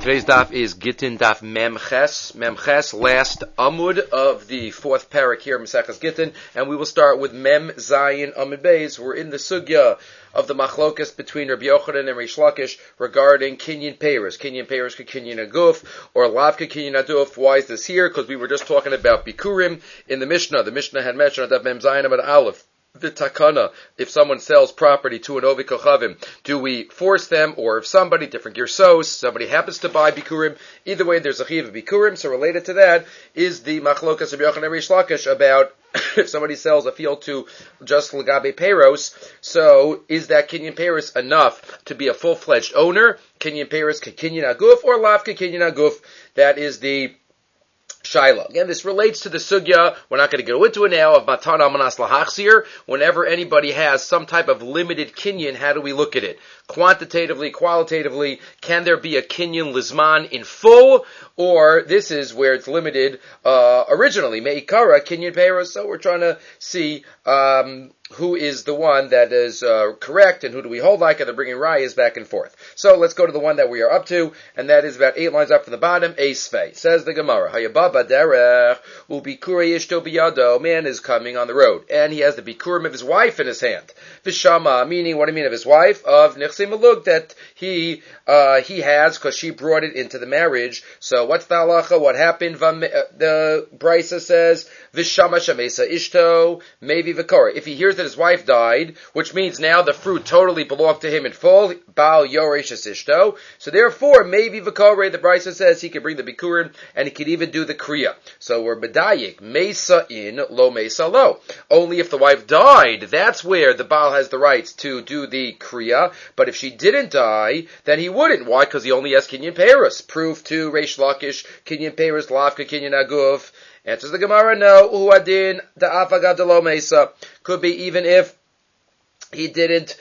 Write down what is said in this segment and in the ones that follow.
Today's daf is Gittin daf Memches. Memches, last Amud of the fourth parak here, Maseches Gittin, and we will start with Mem Zayin Amud Beis. We're in the sugya of the machlokas between Rabbi Yochanan and Reish Lakish regarding Kinyan Peiros. Kinyan Peiros ka Kinyan Aguf, or Lavka Kinyan Aduf. Why is this here? Because we were just talking about Bikurim in the Mishnah. The Mishnah had mentioned that Mem Zayin Amud Aleph. The takana, if someone sells property to an Ovi Kochavim, do we force them, or if somebody, different Girsos, somebody happens to buy Bikurim, either way there's a Chiv of Bikurim, so related to that is the Machlokas of Yochanan and Reish Lakish about if somebody sells a field to just Lagabe Peiros, so is that Kinyan Peiros enough to be a full-fledged owner? Kinyan Peiros Kinyan Aguf, or Lavka Kinyan Aguf? That is the Shaila. Again, this relates to the sugya, we're not going to go into it now, of Matan Amanas Lahachzir. Whenever anybody has some type of limited kinyan, how do we look at it? Quantitatively, qualitatively, can there be a kinyan lizman in full? Or this is where it's limited originally, Me'ikara, kinyan peiros. So we're trying to see who is the one that is correct, and who do we hold like, and they're bringing rayas back and forth. So let's go to the one that we are up to, and that is about 8 lines up from the bottom, Eisvei. Says the Gemara, Hayababa derech, ubikure ishto biyado, man is coming on the road, and he has the bikurim of his wife in his hand. Vishama, meaning, what do you mean of his wife? Of Nichsi Maluk, that he has, because she brought it into the marriage. So what's the halacha? What happened? The Brisa says, Vishama shamesa ishto, maybe vikora. If he hears that his wife died, which means now the fruit totally belonged to him in full, Baal Yoresh Ishto. So therefore, maybe Vikore, the Brisa says he could bring the Bikurim, and he could even do the Kriya. So we're Medayik, Mesa in, Lo Mesa Lo. Only if the wife died, that's where the Baal has the rights to do the Kriya. But if she didn't die, then he wouldn't. Why? Because he only has Kinyan Peiros. Proof to Reish Lakish, Kinyan Peiros, Lavka, Kinyan Aguf. Answers the Gemara, no. Uadin, the Afagad de Lo Mesa. Could be even if she didn't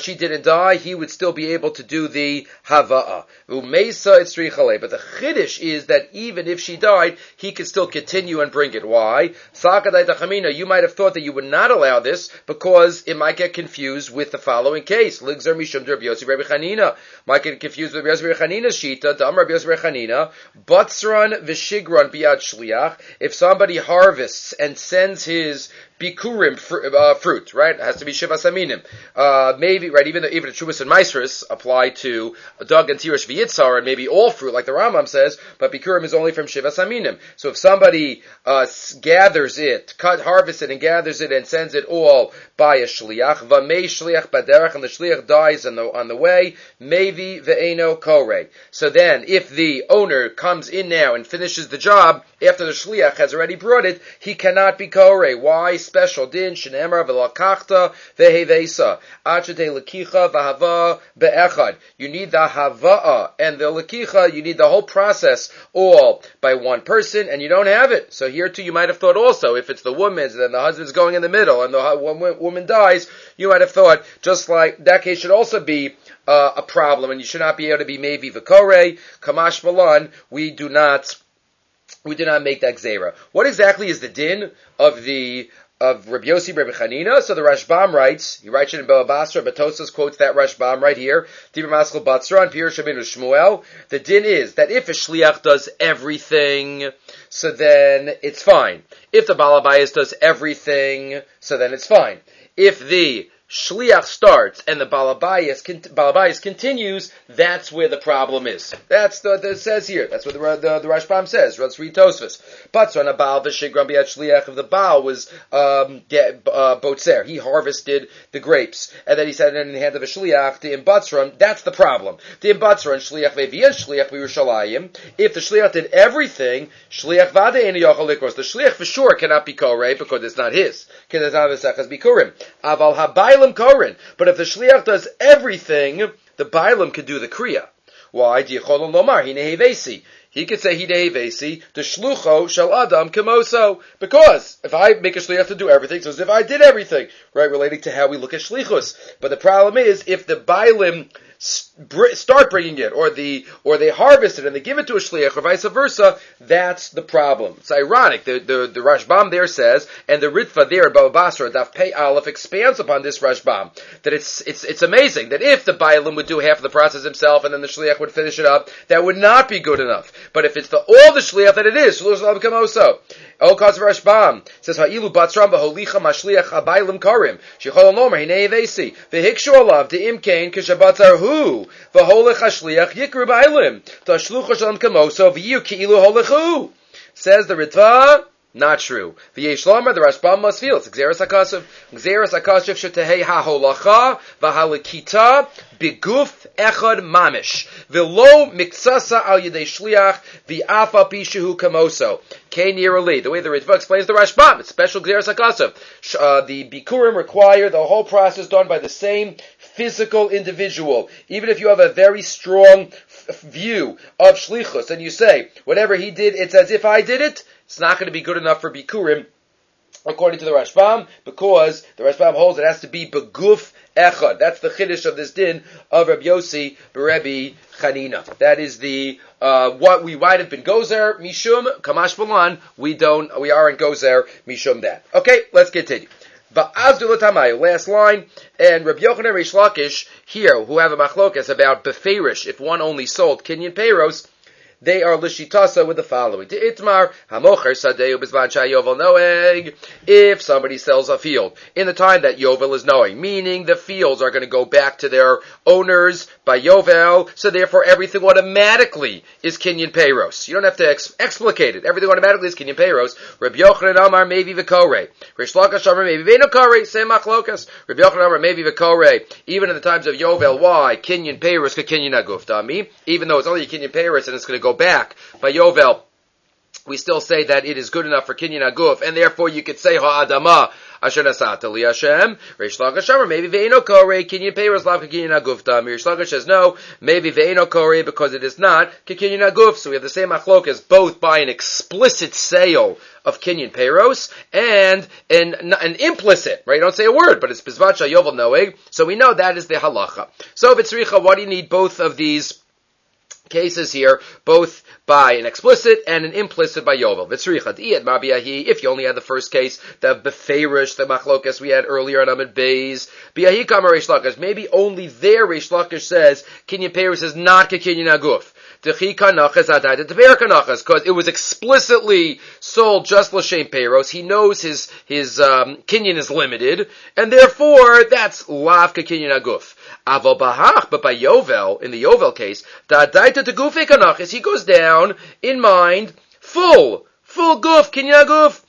die, he would still be able to do the Hava'ah. Umesa itzrichale. But the Chiddush is that even if she died, he could still continue and bring it. Why? Sakadai tachamina, you might have thought that you would not allow this, because it might get confused with the following case. Ligzar mishum Rabbi Yossi Rabbi Chanina. Might get confused with Rabbi Yossi Rabbi Chanina's shita, Dam Rabbi Yossi Rabbi Chanina, Batzran v'shigran biad shliach. If somebody harvests and sends his Bikurim fruit, right? It has to be Shivas Aminim. Maybe, right, even the Shuvas and Maisris apply to Dog and Tirish V'yitzar, and maybe all fruit, like the Rambam says, but Bikurim is only from Shivas Aminim. So if somebody gathers it, harvests it and gathers it and sends it all by a Shliach, V'mei Shliach Baderach, and the Shliach dies on the way, Mevi Ve'eno Korei. So then, if the owner comes in now and finishes the job, after the Shliach has already brought it, he cannot be Korei. Why? Special din, shenemar v'lakachta v'hevesa. Achete lekicha v'hava be'echad. You need the hava'ah and the lekicha, you need the whole process all by one person, and you don't have it. So here too, you might have thought also, if it's the woman's, then the husband's going in the middle, and the woman dies, you might have thought, just like, that case should also be a problem, and you should not be able to be mevi v'korei. Kamash malan, we do not make that gzera. What exactly is the din of Rabbi Yossi Rabbi Chanina? So the Rashbam writes, he writes it in Baba Basra, but Tosas quotes that Rashbam right here, Dibur Maschel Batzra, and Pirush Rabbeinu Shmuel. The din is that if a Shliach does everything, so then it's fine. If the Balabayas does everything, so then it's fine. If the Shliach starts and the Balabayas continues, that's where the problem is. That's what it says here. That's what the Rashbam says. Let's read Tosfos. Batzron Baal v'shigran biad Shliach. If the Baal was botzer, he harvested the grapes, and then he said it in the hand of a Shliach, the Batzron, that's the problem. The Batzron Shliach ve'vian Shliach b'Yerushalayim. If the Shliach did everything, Shliach vade ein yochel likros. The Shliach for sure cannot be korei because it's not his. Because it's not v'sechas bikurim. Aval habaylim korin. But if the Shliach does everything, the Bailam could do the Kriya. Why? Diacholon lomar hinehevesi. He could say hinehevesi, the shlucho shel adam kemoso. Because if I make a Shliach to do everything, so as if I did everything, right? Relating to how we look at shlichus. But the problem is, if the Bailim start bringing it, or they harvest it and they give it to a shliach, or vice versa, that's the problem. It's ironic. The Rashbam there says, and the Ritva there at Baba Basra, Daf Pei Aleph, expands upon this Rashbam, that it's amazing that if the Bailam would do half of the process himself and then the shliach would finish it up, that would not be good enough. But if it's all the shliach that it is, shliach become also. Oh, cause of Rashbam says Ha'ilu Batzram Baholicha Mashliach Abailim Karim Shechol Lomer Hinei Vesi Vehikshu Alav Deimkain Kishabatzar Hu Vaholech Hashliach Yikru Bailim Tashlucha Shalom Kamoso V'yu Ki'ilu Holechu. Says the Ritva, not true. V'yesh Lomer, the Rashbam must feel it's Gzeras HaKasav Shetehei HaHolacha V'Halekita Biguf Echad Mamish V'lo Miksasa Al Yedei Shliach V'Afa Pishu Kamoso. The way the Ritva explains the Rashbam, it's special Gzeras HaKasav. The Bikurim require the whole process done by the same physical individual. Even if you have a very strong view of Shlichus, and you say, whatever he did, it's as if I did it, it's not going to be good enough for Bikurim, according to the Rashbam, because the Rashbam holds it has to be Beguf Echad. That's the Chiddush of this din of Rabbi Yossi Berebi Chanina. That is the what we might have been Gozer Mishum Kamash Balan. We aren't Gozer Mishum that. Okay, let's continue. Last line, and Rabbi Yochanan Reish Lakish here, who have a machlokas about beferish, if one only sold Kinyan Peiros, they are lishitasa with the following. To Itmar, hamocher sadeu bizvan yovel noeg. If somebody sells a field in the time that Yovel is knowing, meaning the fields are going to go back to their owners by Yovel, so therefore everything automatically is Kinyan Peiros. You don't have to explicate it. Everything automatically is Kinyan Peiros. Rabbi Yochanan Amar maybe v'korei. Reish Lakish Amar maybe ve'no korei. Same machlokas. Rabbi Yochanan Amar maybe v'korei. Even in the times of Yovel, why? Kinyan Peiros ka Kinyan aguf. Dami. Even though it's only a Kinyan Peiros and it's going to go back by Yovel, we still say that it is good enough for Kinyan Aguf, and therefore you could say Ha'adama Asher Nasata Li Hashem. Reish Lakish Amar maybe Ve'eno Korei Kinyan Peiros Lav Kinyan Aguf. Reish Lakish says no, maybe Ve'eno Korei because it is not Kinyan Aguf. So we have the same machlokas both by an explicit sale of Kinyan Peiros and an implicit, right? You don't say a word, but it's Bizvat Yovel Noeg. So we know that is the halacha. So Vitzricha, why do you need both of these cases here, both by an explicit and an implicit by Yovel? If you only had the first case, the beferish, the machlokas we had earlier on Amid Beis, biyahi kamar Reish Lakish, maybe only there Reish Lakish says Kinyan Peiros is not Kinyan Aguf. Because it was explicitly sold just l'shem Peiros. He knows his Kinyan is limited, and therefore that's lav Kinyan Aguf. Aval bahach, but by Yovel, in the Yovel case, da'adaita to gufe kanachis, he goes down in mind, full guf, Kinyan Aguf.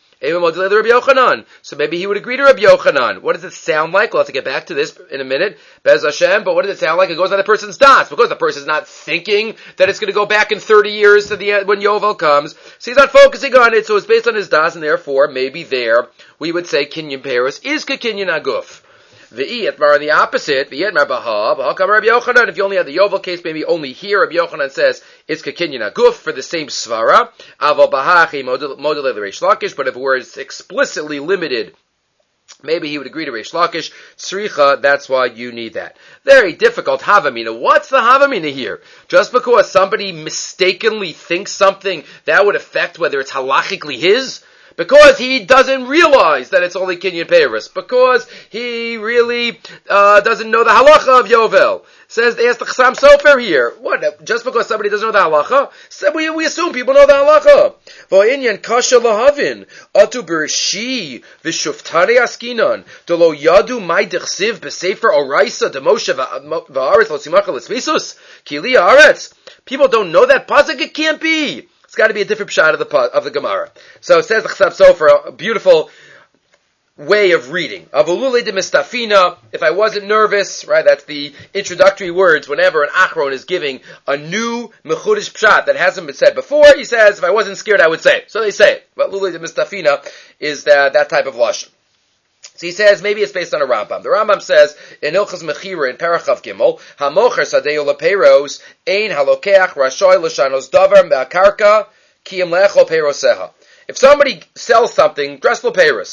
So maybe he would agree to Rabbi Yochanan. What does it sound like? We'll have to get back to this in a minute. Bez Hashem, but what does it sound like? It goes on the person's das, because the person's not thinking that it's going to go back in 30 years to the end when Yovel comes. So he's not focusing on it, so it's based on his das, and therefore, maybe there, we would say Kinyan Peiros is Kinyan Aguf. V'iyetmar on the opposite, v'iyetmar baha kam Rabbi Yochanan. If you only have the Yovel case, maybe only here Rabbi Yochanan says it's Kinyan Aguf for the same svara. Aval bahachi model Reish Lakish, but if it were explicitly limited, maybe he would agree to Reish Lakish. Tzricha, that's why you need that. Very difficult Havamina. What's the Havamina here? Just because somebody mistakenly thinks something, that would affect whether it's halachically his? Because he doesn't realize that it's only Kinyan Peiros. Because he really doesn't know the halacha of Yovel. Says, ask the Chassam Sofer here. What? Just because somebody doesn't know the halacha? So we assume people know the halacha. V'inyan kasha lahavin. Atu b'rishi v'shuftari askinan. Delo yadu mai dechsiv b'sefer oraisa demoshe v'aretz lo simacha l'tzvisus. Kili aretz. People don't know that pasuk. It can't be. It's got to be a different shot of the Gemara. So it says the Chassam Sofer, a beautiful way of reading. Avulule de mistafina. If I wasn't nervous, right? That's the introductory words. Whenever an achron is giving a new mechudish pshat that hasn't been said before, he says, "If I wasn't scared, I would say it." So they say it. But lule de mistafina is that type of lashon. So he says, maybe it's based on a Rambam. The Rambam says, in Ilchas Mechira, in Parachav Gimel, Hamocher Sadeu Lepeiros, Ein Halokeach Rashoy L'Shanos Davar Me'akarka, Kiyim Lecho Peiroseha. If somebody sells something, dress Lepeiros,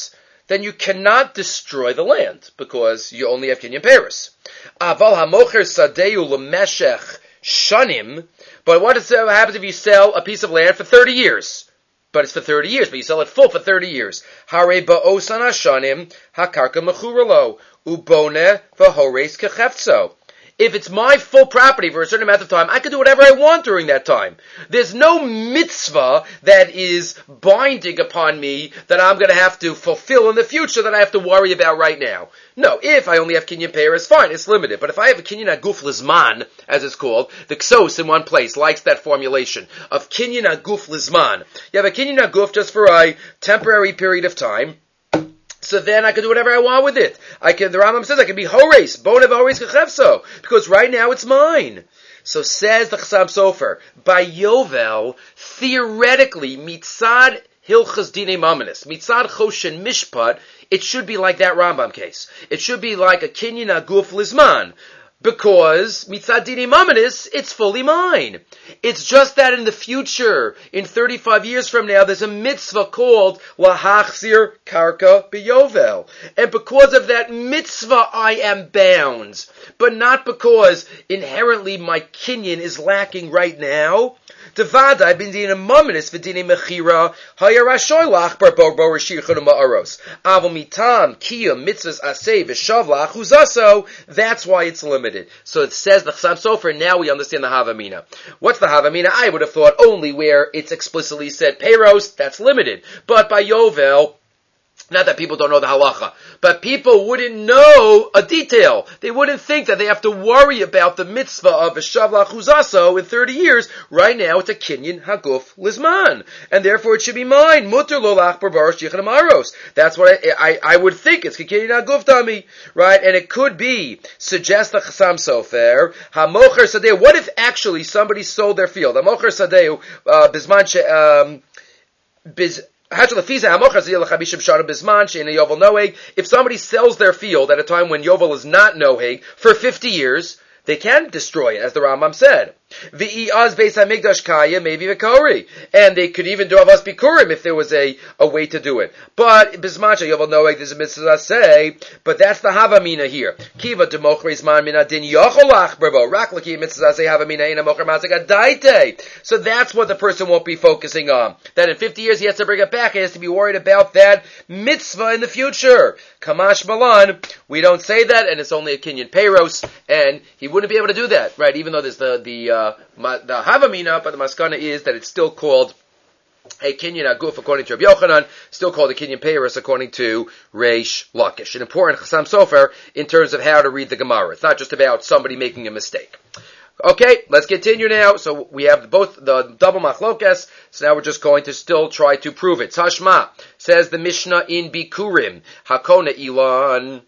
then you cannot destroy the land, because you only have Kinyan Peres. Aval hamocher sadeu lemeshech shanim, but what happens if you sell a piece of land for 30 years? But it's for 30 years, but you sell it full for 30 years. Hare ba'osan hashanim hakarka mechuralo ubone v'hores kechefzo. If it's my full property for a certain amount of time, I can do whatever I want during that time. There's no mitzvah that is binding upon me that I'm going to have to fulfill in the future that I have to worry about right now. No, if I only have Kinyan Peres, fine, it's limited. But if I have a Kinyan Aguf Lizman, as it's called, the Ksos in one place likes that formulation of Kinyan Aguf Lizman. You have a Kinyan Aguf just for a temporary period of time. So then I can do whatever I want with it. The Rambam says I can be Hores, Bonev Hores Kechefso, because right now it's mine. So says the Chassam Sofer, by Yovel, theoretically, Mitzad Hilchas Dinei Mamanis, Mitzad Choshen Mishpat, it should be like that Rambam case. It should be like a Kinyan Aguf Lizman. Because, mitzad dinei mamanis, it's fully mine. It's just that in the future, in 35 years from now, there's a mitzvah called lahachzir karka biyovel. And because of that mitzvah, I am bound. But not because inherently my kinyan is lacking right now. Devada bin dinei mamanis v'dinei mechira hayarashoy lach bar bo reshirchon ma'aros. Aval mitam kiyum mitzvahs aseh v'shavlach huzaso. That's why it's limited. So it says the Chassam Sofer, now we understand the Havamina. What's the Havamina? I would have thought only where it's explicitly said Peros, that's limited. But by Yovel, not that people don't know the halacha, but people wouldn't know a detail. They wouldn't think that they have to worry about the mitzvah of a shavla chuzaso in 30 years. Right now it's a kinyan haguf lizman. And therefore it should be mine. Mutter lo lachbar baruch shichan amaros. That's what I would think. It's kinyan haguf tami. Right? And it could be, suggest the Chassam Sofer, hamocher sadeu. What if actually somebody sold their field? Hamocher sadeu, bisman if somebody sells their field at a time when Yovel is not Noheg for 50 years, they can destroy it, as the Rambam said. V'iyaz beis hamikdash kaya maybe v'kori, and they could even do avas bikurim if there was a way to do it. But bisman sheyovel noeg, there's a mitzvah say, but that's the havamina here. Kiva demochris man min adin yocholach bravo rak laki mitzvah say havamina ina mocher mazik adaite. So that's what the person won't be focusing on. That in 50 years he has to bring it back. He has to be worried about that mitzvah in the future. Kamash malan, we don't say that, and it's only a kinyan peros, and he wouldn't be able to do that, right? Even though there's the Havamina, but the Maskana is that it's still called a Kinyan Aguf according to Rabbi Yochanan, still called a Kinyan Peres according to Reish Lakish. An important Chassam Sofer in terms of how to read the Gemara. It's not just about somebody making a mistake. Okay, let's continue now. So we have both the double machlokes, so now we're just going to still try to prove it. Tashma, says the Mishnah in Bikurim, Hakona Ilan,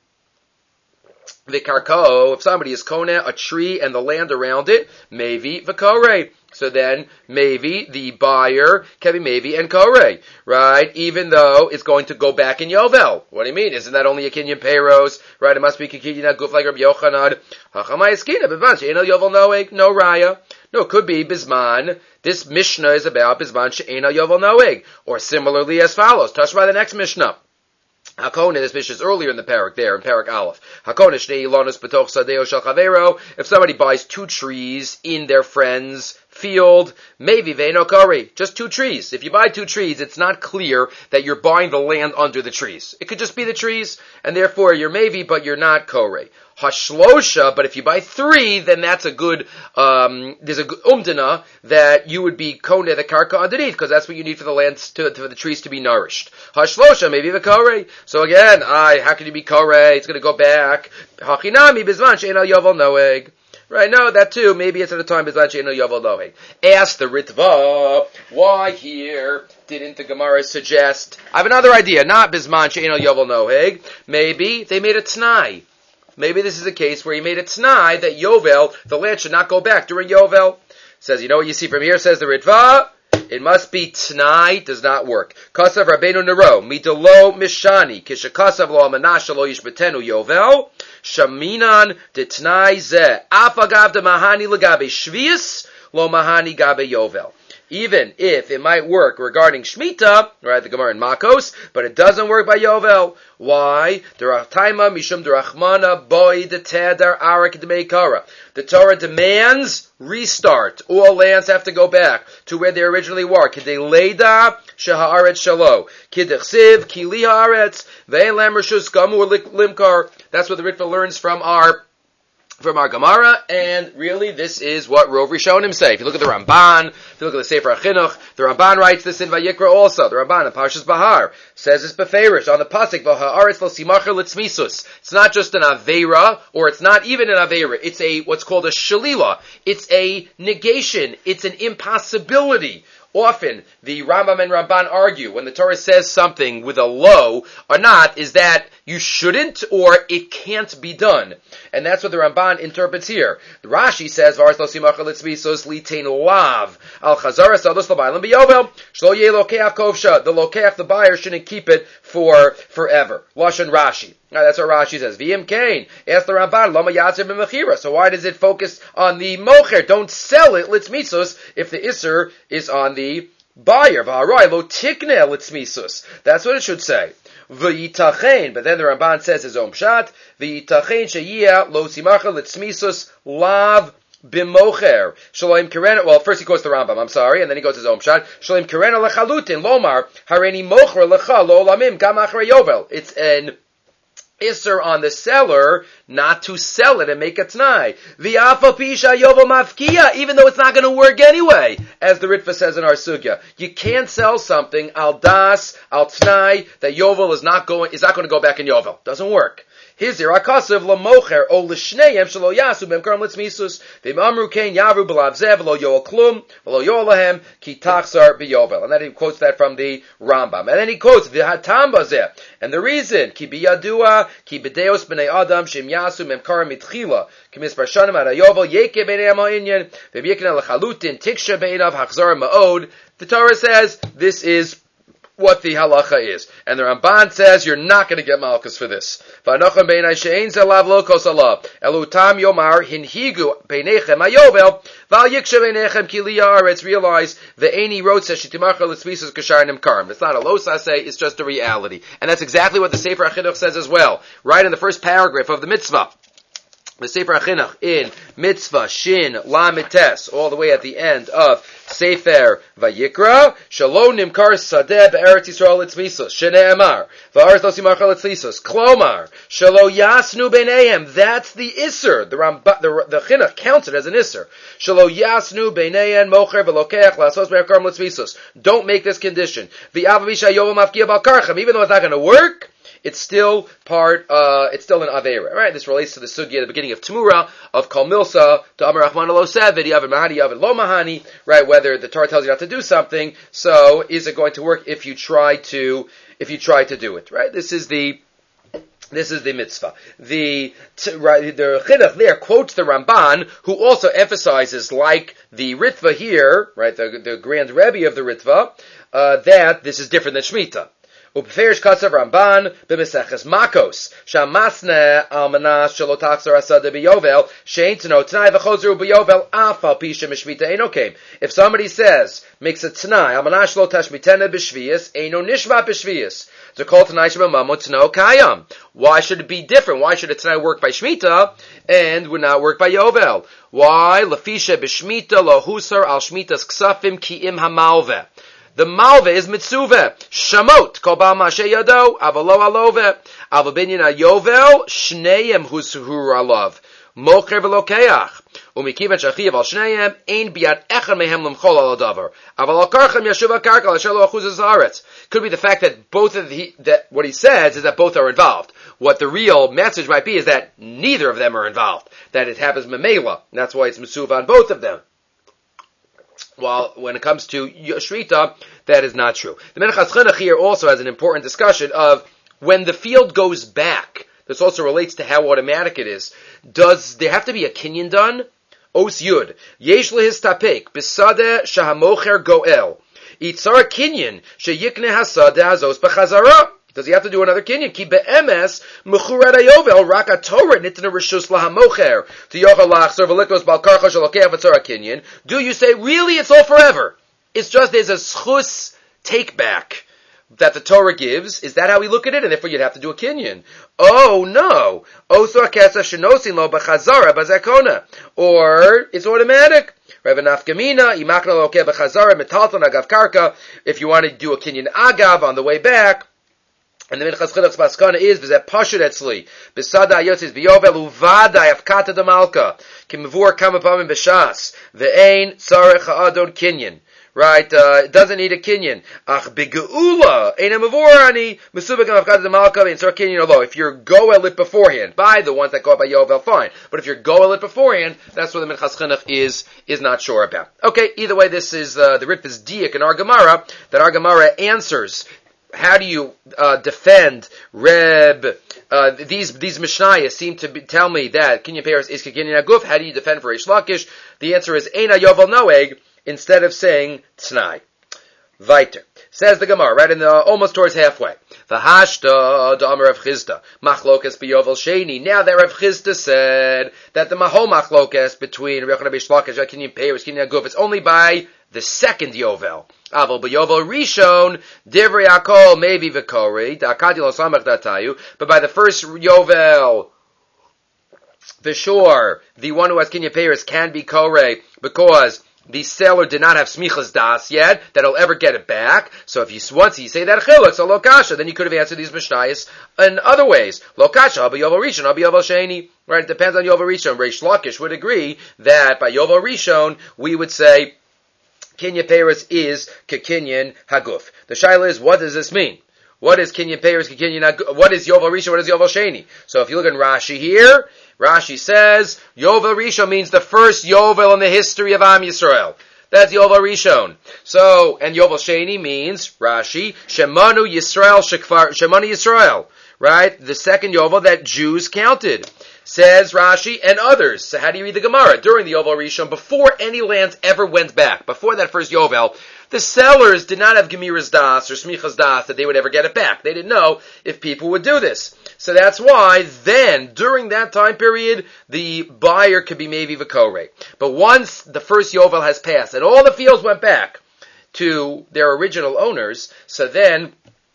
Vikarko, if somebody is kona, a tree and the land around it, maybe v'kore. So then, maybe the buyer can be maybe and kore, right? Even though it's going to go back in Yovel. What do you mean? Isn't that only a kinyan peros, right? It must be kinyan aguf like Rabbi Yochanan. Hachamay bisman she'eno Yovel noeg, no raya. No, it could be bisman. This Mishnah is about bisman she'eno Yovel noeg, or similarly as follows. Touch by the next Mishnah. Hakona, this Mishnah is earlier in the parak there, in parak Aleph. Hakona shnei ilonos b'toch sadeo shel chavero. If somebody buys 2 trees in their friend's field, maybe ve'eno kori, just 2 trees. If you buy 2 trees, it's not clear that you're buying the land under the trees. It could just be the trees, and therefore you're maybe, but you're not kori. Hashlosha, but if you buy 3, then that's a good, there's a good umdana that you would be kone the karka underneath, because that's what you need for the land, for the trees to be nourished. Hashlosha, maybe the kore. So again, how can you be kore? It's going to go back. Hachinami bizman she'eno yovel noeg. Right, no, that too, maybe it's at a time bizman she'eno yovel noeg. Ask the Ritva, why here didn't the Gemara suggest, I have another idea, not bizman she'eno yovel noeg, maybe they made a t'nai. Maybe this is a case where he made a t'nai that Yovel, the land should not go back during Yovel. Says, you know what you see from here? Says the Ritva, it must be t'nai, does not work. Kasav Rabbeinu Nero, midolo mishani, kishakasav lo amanasha lo yishbetenu Yovel, shaminan de t'nai zeh, afagav de mahani legabe shvius, lo mahani gabe Yovel. even if it might work regarding Shemitah, right, the Gemara in Makos, but it doesn't work by Yovel. Why? Derachtaima mishum derachmana boy deteder arak demeikara. The Torah demands restart. All lands have to go back to where they originally were. Kidei leida shehaaretz shalo. Kidechsiv kili haaretz ve'en lam reshus gamur limkar. That's what the Ritva learns from our Gemara, and really this is what Rov Rishonim say. If you look at the Ramban, if you look at the Sefer HaChinuch, the Ramban writes this in Vayikra also. The Ramban in Parshas Bahar says it's beferish on the pasuk v'ha'aretz lo simacher litzmisus. It's not just an aveira, or it's not even an aveira. It's what's called a shalila. It's a negation. It's an impossibility. Often, the Rambam and Ramban argue when the Torah says something with a lo or not, is that you shouldn't or it can't be done. And that's what the Ramban interprets here. The Rashi says, V'aretz lo simacha litzmisos litein lav al chazara sados l'baylam b'yovel shlo yeh lokeach kovsha. The lokeach, the buyer, shouldn't keep it for forever. Lashon Rashi. Now that's what Rashi says. V'im kain. Ask the Ramban, lama yatzer b'mechira. So why does it focus on the mocher? Don't sell it, litzmisos, if the isser is on the buyer. V'harai lo tikneh litzmisos. That's what it should say. V'yitachein. But then the Ramban says his own pshat. V'yitachein sheyiyah lo simacha litzmisos lav b'mocher. Shalom keren. Well, first he quotes the Rambam, I'm sorry, and then he goes his own pshat. Shalom keren lechalutin lomar hareini mocher lecha lo olamim gam achrei yovel. It's an Isser on the seller not to sell it and make a t'nai. V'afa pisha yovel mafkia, even though it's not going to work anyway, as the Ritva says in our sugya. You can't sell something al das, al t'nai, that yovel is not going to go back in yovel. Doesn't work. Hizir akasav lamocher o l'shneihem shelo yasu b'mkaram litzmisus v'imamru kein yavu b'lav zeh v'lo yoel klum v'lo yoel lahem ki tachsar b'yovel. And then he quotes that from the Rambam. And then he quotes v'hatam bazeh. And the reason ki biyadua ki b'deos b'nei adam shem yasu b'mkaram mitchila k'mis parshanim ad yovel yeke b'nei ha'inyan v'b'yekna l'chalutin tiksha b'einav hachzar ma'od. The Torah says this is what the halacha is. And the Ramban says you're not going to get malchus for this. V'anochem beinai she'ein zelav lo kos alav. Elutam yomar hinhigu beinechem ayovel v'al yiksha beinechem ki li haaretz. Realize the Eini wrote says shetimacha l'tzmisus kasharnim karm. It's not a lo saseh, it's just a reality. And that's exactly what the Sefer HaChinuch says as well. Right in the first paragraph of the mitzvah. The Sefer HaChinuch in Mitzvah Shin Lamites, all the way at the end of Sefer Vayikra, Shalom Nimkar Sadeh Be'eretz Yisrael Litzmisos, Shene'emar, V'aretz Lo Simacha Litzmisos, Klomar, Shalo Yasnu B'neihem. That's the Isser. The Chinuch counts it as an Isser. Shalo Yasnu B'neihem Mocher V'lokeach Lasos Be'ekarm Litzmisos. Don't make this condition. V'avavisha Yovam Afkia B'alkarchem. Even though it's not going to work, it's still it's still an Aveira, right? This relates to the Sugya at the beginning of Tamura, of Kal Milsa, to Amar Rahman Lo Sevid, Yavid Mahani, Yavid Lo Mahani, right? Whether the Torah tells you not to do something, so is it going to work if you try to do it, right? This is the mitzvah. The Chinuch there quotes the Ramban, who also emphasizes, like the Ritva here, right, the Grand Rebbe of the Ritva, that this is different than Shemitah. Upeferish katsav Ramban b'meseches Makos shamasne almanas shelo tachzor asada b'yovel shein tano t'nai v'chozru b'yovel af al pisha mishvita eino came. If somebody says makes a t'nai almanas shelo tashmitena b'shvius eino nishva b'shvius, to call t'nai shemamamo t'no kayam. Why should it be different? Why should a t'nai work by Shemitah and would not work by Yovel? Why lefisha b'shmita lo husar al shmitas ksafim ki im hamalve. The malve is mitzuveh. Shamot, kol ba'al ma'aseh yado, avalo alove. Ava binyan ayovel, shneim husur alav. Mocher v'lokeach. Umikivan shachiv al shneim, ein biyad echad mehem lemchol al adavar. Aval al karchem yashuv akarka, l'asher lo achuz ha'zaretz. Could be the fact that both of that what he says is that both are involved. What the real message might be is that neither of them are involved. That it happens memela. That's why it's mitzuv on both of them. While when it comes to Shrita, that is not true. The Menachas Chinuch here also has an important discussion of when the field goes back. This also relates to how automatic it is. Does there have to be a kinyan done? Os Yud. Yesh lehis tapek, b'sadeh shahamocher goel. Itzar kinyan, sheyikne hasadeh azos b'chazara. Does he have to do another kinyan? Ki be'emes mechurat ayovel rak haTorah nitna rishus lahamocher to yochel lachzor v'likos bal karcha shalokeach v'tzara kinyan. Do you say really it's all forever? It's just there's a schus take back that the Torah gives. Is that how we look at it? And therefore you'd have to do a kinyan. Oh no. Or it's automatic. If you want to do a kinyan agav on the way back, and the Minchas Chinuch's Maskana is v'zeh pashut etzli b'sada yotzis b'yovel uvadai afkata d'malka kimavur kama pamim b'shas ve'ein tzarech ha'adon kinyan. Right, it doesn't need a kinyan. Ach begeula ein amavurani mesubek afkata d'malka ve'ein tzarech kinyan. Although if you're goel it beforehand, by the ones that go up by yovel, fine. But if you're goel it beforehand, that's what the Minchas Chinuch is not sure about. Okay, either way, this is the Ritva's diak in our Gemara, that our Gemara answers. How do you defend Reb? These Mishnayos seem to tell me that Kinyan Peres is Kinyan Aguf. How do you defend for Reish Lakish? The answer is Eina Yovel Noeg instead of saying Tznai. Weiter. Says the Gemara, right in the almost towards halfway. V'hashta da'amar Rav Chisda machlokas b'yovel sheni. Now that Rav Chisda said that the mahol machlokas between Reb Yochanan Reish Lakish and Kinyan Peres Kinyan Aguf, it's only by the second Yovel. Aval b'yovel rishon divrei akol maybe v'kori da'akadi lo samach datayu. But by the first Yovel, for sure, the one who has Kinyan Peres can be kore because the seller did not have smichas das yet that he'll ever get it back. So if you once you say that chiluk, so lokasha, then you could have answered these mishnayos in other ways. Lokasha, b'yovel rishon, b'yovel sheni. Right? It depends on Yovel rishon. Reish Lakish would agree that by Yovel rishon we would say Kinyan Peres is Kinyan Haguf. The shaila is, what does this mean? What is Kinyan Peres Kinyan Haguf? What is Yovel Rishon? What is Yovel Sheni? So if you look at Rashi here, Rashi says Yovel Rishon means the first Yovel in the history of Am Yisrael. That's Yovel Rishon. So, and Yovel Sheni means, Rashi, Shemanu Yisrael Shemanu Yisrael. Right? The second Yovel that Jews counted. Says Rashi and others. So how do you read the Gemara? During the Yovel Rishon, before any lands ever went back, before that first Yovel, the sellers did not have Gemiras Das or Smichas Das that they would ever get it back. They didn't know if people would do this. So that's why then, during that time period, the buyer could be maybe V'korei. But once the first Yovel has passed and all the fields went back to their original owners, so then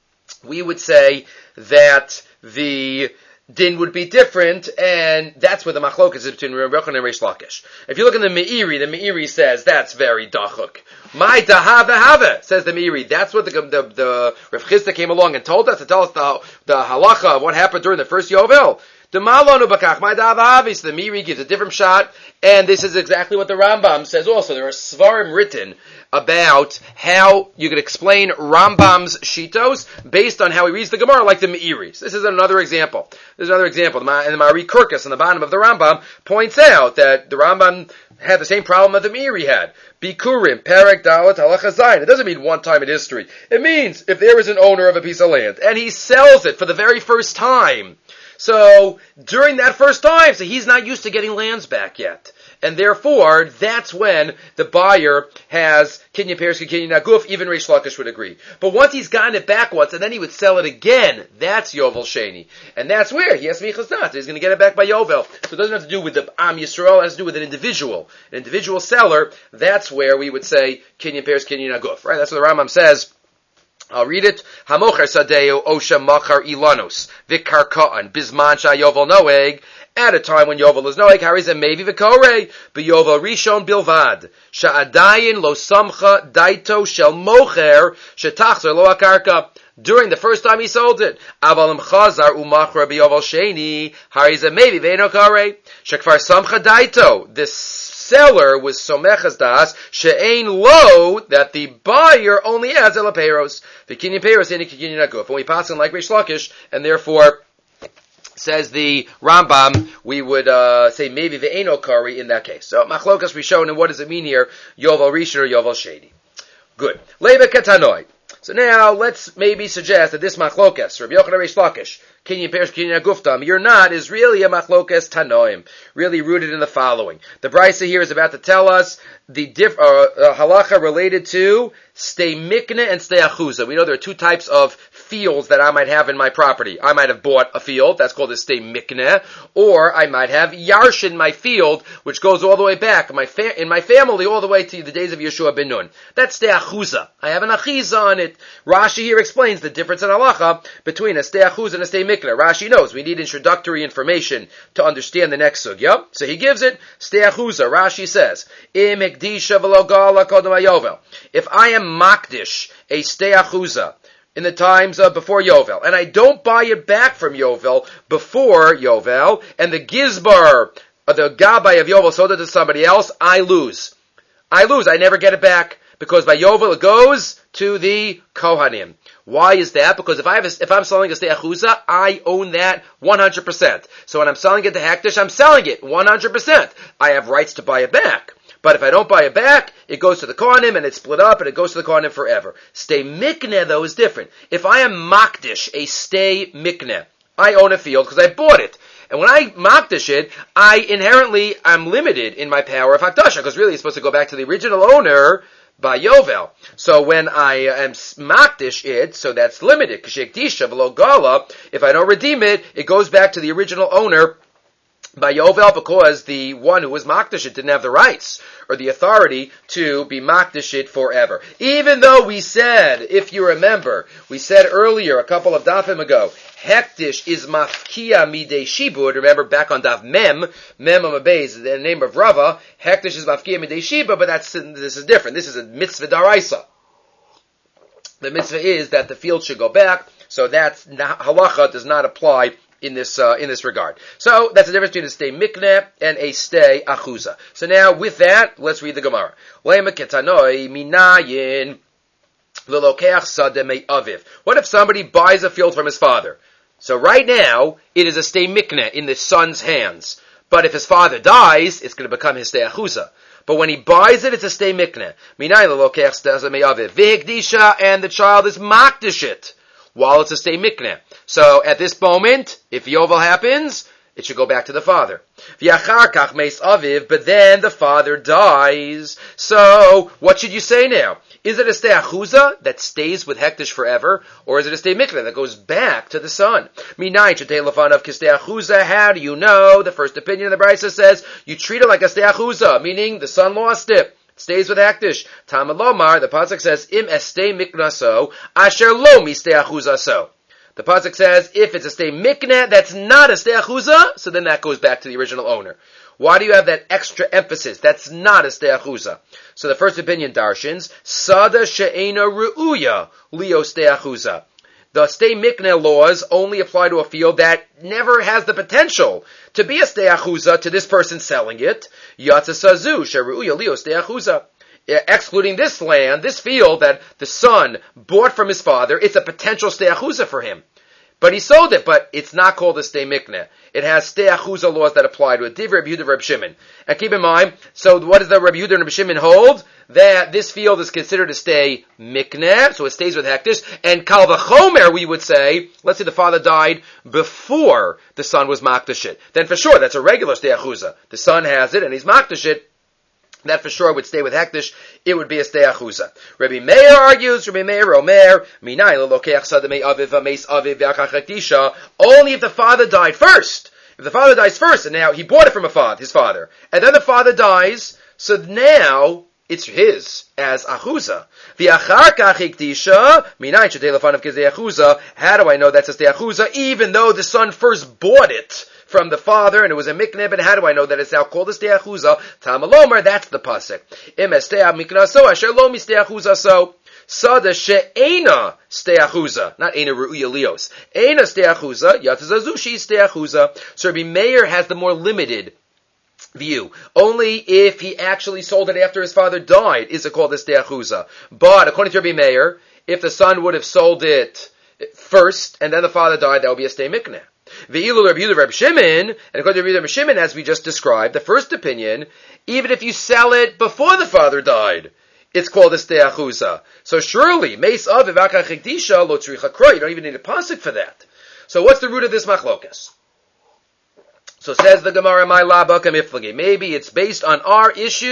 we would say that the din would be different, and that's where the machlok is between Reb Yochanan and Reish Lakish. If you look in the Meiri says that's very dachuk. My dahava hava, says the Meiri. That's what the Rav Chisda came along and told us to tell us the halacha of what happened during the first Yovel. The malonu bakach my dahava havi. So the Meiri gives a different shot, and this is exactly what the Rambam says also. There are svarim written about how you could explain Rambam's shitos based on how he reads the Gemara, like the Meiri. This is another example. There's another example. And the Mari Kurkas on the bottom of the Rambam points out that the Rambam had the same problem that the Meiri had. Bikurim, Perek, Dalet, Halacha Zayin. It doesn't mean one time in history. It means if there is an owner of a piece of land and he sells it for the very first time. So during that first time, so he's not used to getting lands back yet. And therefore, that's when the buyer has Kinyan Peres, Kinyan Aguf, even Reish Lakish would agree. But once he's gotten it back once, and then he would sell it again, that's Yovel Sheni. And that's where he has Smichas Das. He's going to get it back by Yovel. So it doesn't have to do with the Am Yisrael, it has to do with an individual. An individual seller, that's where we would say Kinyan Peres, Kinyan Aguf. Right? That's what the Rambam says. I'll read it. Hamocher Sadeo Osha Machar Ilanos Vikar Ka'an Bizman Sha Yovel Noeg. At a time when Yovel is Noeg, Harizah Mevi V'korei, B'Yovel Rishon Bilvad, Sha'adayin Lo Samcha Daito Shel Mocher, Shetachzer Lo Akarka. During the first time he sold it, Avalim Chazar Umachra B'Yovel Sheni, Harizah Mevi V'Eno Korei, Shekvar Samcha Daito. This seller was Somechas Das, She'ein Lo, that the buyer only has Elaperos, V'Kinyan Peros, and Kinyan Aguf. And we pass on like Reish Lakish, and therefore, says the Rambam, we would say maybe the Eino Kari in that case. So, Machlokas Rishon, and what does it mean here? Yovel Rishon or Yovel Sheni. Good. Leva Katanoi. So now, let's maybe suggest that this Machlokas, Rabbi Yochanan Reish Lakish, Kinyan Peres, Kinyan Aguftam, you're not, is really a Machlokas Tanoim, really rooted in the following. The Brisa here is about to tell us the halacha related to stay mikne and stay achuza. We know there are two types of fields that I might have in my property. I might have bought a field, that's called a stay mikneh, or I might have yarshin, my field, which goes all the way back in my family all the way to the days of Yeshua ben Nun. That's stay achuza. I have an achiza on it. Rashi here explains the difference in halacha between a stay achuza and a stay mikneh. Rashi knows we need introductory information to understand the next sugya, so he gives it stay achuza. Rashi says, Im hekdisha v'lo gala kodem hayovel. If I am makdish a stay achuza in the times of before Yovel, and I don't buy it back from Yovel before Yovel, and the gizbar, the gabbai of Yovel sold it to somebody else, I lose. I never get it back, because by Yovel it goes to the Kohanim. Why is that? Because if I'm selling a stay achuza, I own that 100%. So when I'm selling it to Hektish, I'm selling it 100%. I have rights to buy it back. But if I don't buy it back, it goes to the Kohanim and it's split up and it goes to the Kohanim forever. Stay mikneh though is different. If I am makdish, a stay mikneh, I own a field because I bought it. And when I makdish it, I'm limited in my power of hakdasha, because really it's supposed to go back to the original owner by Yovel. So when I am makdish it, so that's limited. K'shektisha v'lo gala, if I don't redeem it, it goes back to the original owner by Yovel, because the one who was makdish it didn't have the rights or the authority to be makdish it forever. Even though we said, if you remember, we said earlier, a couple of dafim ago, Hektish is mafkia midei shibud. Remember back on daf mem amabez is the name of Rava. Hektish is mafkia midei shibud, but this is different. This is a mitzvah daraisa. The mitzvah is that the field should go back, so that's halacha does not apply in this regard. So that's the difference between a stay mikneh and a stay achuza. So now with that, let's read the Gemara. Lema ketanoi minayin v'lokeach sadeh me'aviv. What if somebody buys a field from his father? So right now, it is a stay mikneh in the son's hands. But if his father dies, it's going to become his stay achuza. But when he buys it, it's a stay mikneh. Minayin v'lokeach sadeh me'aviv. V'hekdisha, and the child is makdish it while it's a stay mikneh. So at this moment, if Yovel happens, it should go back to the father. V'yachar kach meis aviv, but then the father dies. So what should you say now? Is it a stay achuza that stays with Hektish forever, or is it a stay mikneh that goes back to the son? Minayin shetei lefanav k'stei achuza. How do you know? The first opinion of the Brisa says you treat it like a stay achuza, meaning the son lost it. Stays with Hektish. Talmud Lomar, the pasuk says, Im estei miknaso, asher lo mi stei achuzaso. The pasuk says, if it's a stay mikneh, that's not a stay achuza, so then that goes back to the original owner. Why do you have that extra emphasis? That's not a stay achuza. So the first opinion darshins, sada she'ena ru'uya leo stay achuza. The stay mikneh laws only apply to a field that never has the potential to be a stay achuza to this person selling it. Yatsa sazu she'ru'uya leo stay achuza. Excluding this land, this field that the son bought from his father, it's a potential stay achuza for him. But he sold it, but it's not called a stay mikneh. It has stay achuza laws that apply to it. Div Rabbi Yehuda Reb Shimon. And keep in mind, so what does the Rabbi Yehuda and Reb Shimon hold? That this field is considered a stay mikneh, so it stays with Hektish. And kal v'chomer, we would say, let's say the father died before the son was makdish it. Then for sure, that's a regular stay achuza. The son has it, and he's makdish it. That for sure would stay with Hektish. It would be a stay achuza. Rabbi Meir argues, Rabbi Meir Omer, Minayin lokeach sadeh me'aviv v'meis aviv v'achach hektisha, only if the father died first. If the father dies first, and now he bought it from his father, and then the father dies, so now it's his as achuza. V'achar kach hektisha, Minayin shetei lefanav k'stei achuza. How do I know that's a stay achuza, even though the son first bought it from the father, and it was a mikneh, and how do I know that it's now called a stay achuza? Talmud Lomar, that's the pasuk. Im estei miknaso, asher lo mi stay achuza so. Sada she'ena stay achuza, not ena ru'uya lios. Ena stay achuza, yatazazu she stay achuza. So Rabbi Meir has the more limited view. Only if he actually sold it after his father died is it called a stay achuza. But according to Rabbi Meir, if the son would have sold it first, and then the father died, that would be a stay mikneh. Ve'ilu Rabbi Yehuda Reb Shimon, and according to Rabbi Yehuda Reb Shimon, as we just described, the first opinion, even if you sell it before the father died, it's called a stay achuza. So surely, meis aviv v'achach hektisha lo tzricha kro, you don't even need a pasuk for that. So what's the root of this machlokas? So says the Gemara, my laba kamiflagi. Maybe it's based on our issue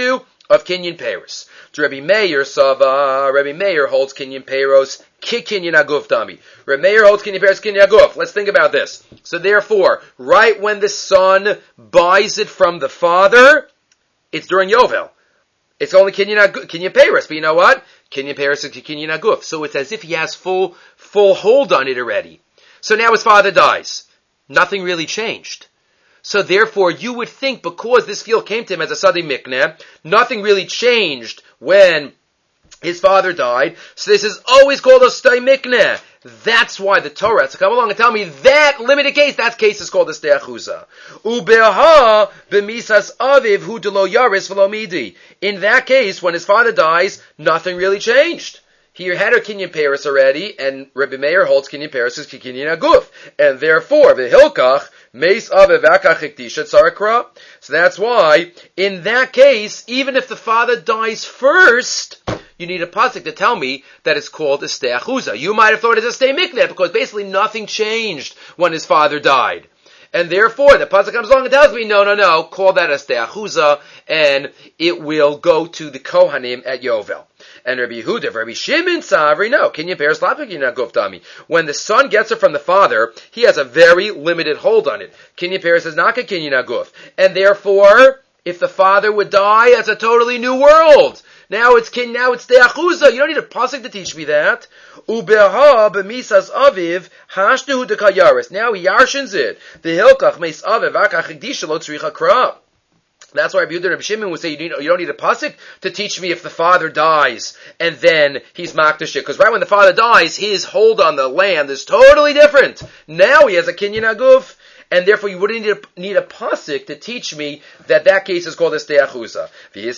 of Kinyan Peros. To Rabbi Meir Sava, Rabbi Meir holds Kinyan Peros, Kinyan Aguf Dami. Rabbi Meir holds Kinyan Peros, Kinyan Aguf. Let's think about this. So therefore, right when the son buys it from the father, it's during Yovel. It's only Kinyan Peros, but you know what? Kinyan Peros is Kinyan Aguf. So it's as if he has full hold on it already. So now his father dies. Nothing really changed. So therefore, you would think because this field came to him as a Sadi Mikneh, nothing really changed when his father died. So this is always called a Sadi Mikneh. That's why the Torah has to come along and tell me that limited case, that case is called a Stei Achuza. Ubeha b'misas aviv hu delo yaris v'lo midi. In that case, when his father dies, nothing really changed. He had a Kinyan Peros already, and Rabbi Meir holds Kinyan Peros as Kinyan Aguf. And therefore, v'hilkach, meis aviv v'akach ikdisha tzarakra. So that's why, in that case, even if the father dies first, you need a pasuk to tell me that it's called a Stei Achuza. You might have thought it's a Stei Mikneh, because basically nothing changed when his father died. And therefore, the pasuk comes along and tells me, no, call that a Stei Achuza, and it will go to the Kohanim at Yovel. And Rabbi Yehuda, Rabbi Shimon, Savri, no. Kinyan Peros Lapik Kinyan Aguf Dami. When the son gets it from the father, he has a very limited hold on it. Kinyan Peros is not a Kinyan Aguf. And therefore, if the father would die, it's a totally new world. Now it's Stei Achuza. You don't need a pasuk to teach me that. Ubeha b'misas aviv hashnehu dekayaris. Now he yarshins it. The hilkach meis aviv akach ikdisha lo tzricha krah. That's why Rabbi Yehuda and Rabbi Shimon would say you don't need a pasuk to teach me if the father dies and then he's makdash it. Because right when the father dies, his hold on the land is totally different. Now he has a Kinyan Aguf, and therefore you wouldn't need a pasuk to teach me that case is called a Stei Achuza.